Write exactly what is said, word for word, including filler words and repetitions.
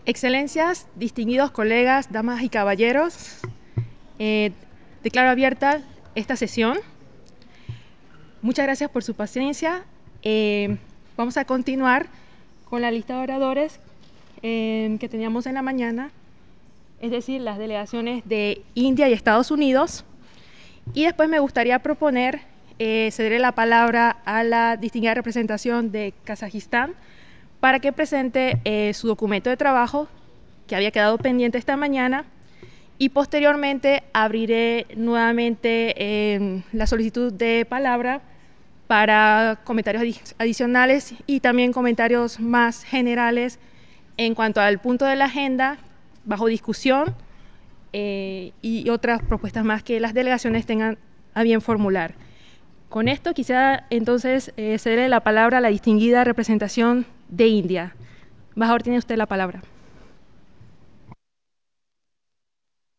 Excelencias, distinguidos colegas, damas y caballeros, eh, declaro abierta esta sesión. Muchas gracias por su paciencia. Eh, vamos a continuar con la lista de oradores eh, que teníamos en la mañana, es decir, las delegaciones de India y Estados Unidos. Y después me gustaría proponer eh, cederle la palabra a la distinguida representación de Kazajistán para que presente eh, su documento de trabajo que había quedado pendiente esta mañana, y posteriormente abriré nuevamente eh, la solicitud de palabra para comentarios adi adicionales y también comentarios más generales en cuanto al punto de la agenda bajo discusión eh, y otras propuestas más que las delegaciones tengan a bien formular. Con esto quisiera entonces eh, cederle la palabra a la distinguida representación de India. Embajador, tiene usted la palabra.